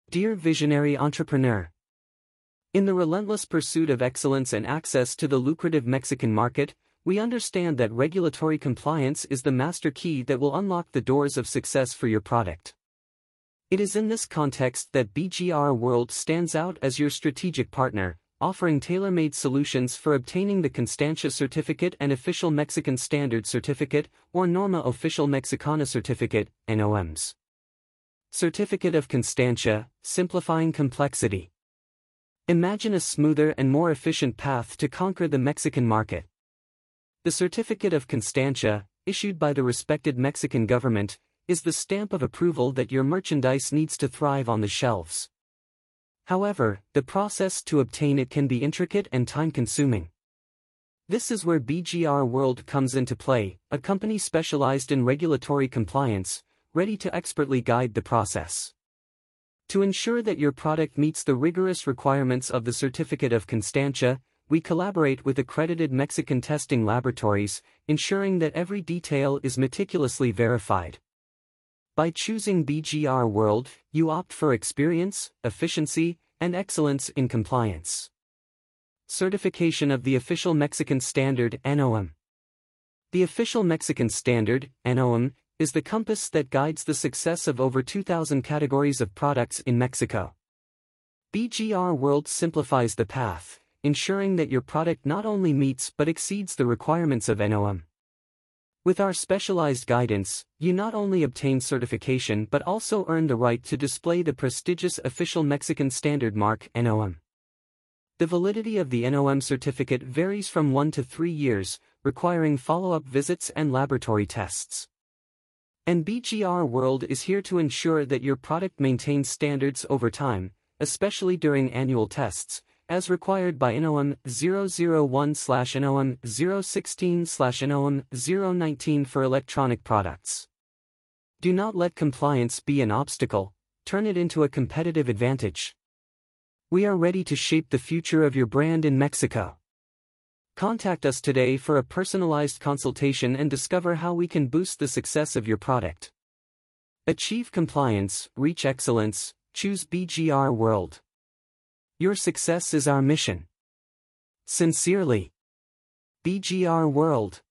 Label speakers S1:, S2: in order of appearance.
S1: Dear visionary entrepreneur, in the relentless pursuit of excellence and access to the lucrative Mexican market, we understand that regulatory compliance is the master key that will unlock the doors of success for your product. It is in this context that BGR World stands out as your strategic partner, offering tailor-made solutions for obtaining the Constancia Certificate and Official Mexican Standard Certificate, or Norma Oficial Mexicana Certificate, NOMs. Certificate of Constancia, simplifying complexity. Imagine a smoother and more efficient path to conquer the Mexican market. The Certificate of Constancia, issued by the respected Mexican government, is the stamp of approval that your merchandise needs to thrive on the shelves. However, the process to obtain it can be intricate and time-consuming. This is where BGR World comes into play, a company specialized in regulatory compliance, ready to expertly guide the process. To ensure that your product meets the rigorous requirements of the Certificate of Constancia, we collaborate with accredited Mexican testing laboratories, ensuring that every detail is meticulously verified. By choosing BGR World, you opt for experience, efficiency, and excellence in compliance. Certification of the Official Mexican Standard (NOM). The Official Mexican Standard (NOM) is the compass that guides the success of over 2,000 categories of products in Mexico. BGR World simplifies the path, ensuring that your product not only meets but exceeds the requirements of NOM. With our specialized guidance, you not only obtain certification but also earn the right to display the prestigious Official Mexican Standard mark (NOM). The validity of the NOM certificate varies from 1 to 3 years, requiring follow-up visits and laboratory tests. And BGR World is here to ensure that your product maintains standards over time, especially during annual tests, as required by NOM 001/NOM 016/NOM 019 for electronic products. Do not let compliance be an obstacle, turn it into a competitive advantage. We are ready to shape the future of your brand in Mexico. Contact us today for a personalized consultation and discover how we can boost the success of your product. Achieve compliance, reach excellence, choose BGR World. Your success is our mission. Sincerely, BGR World.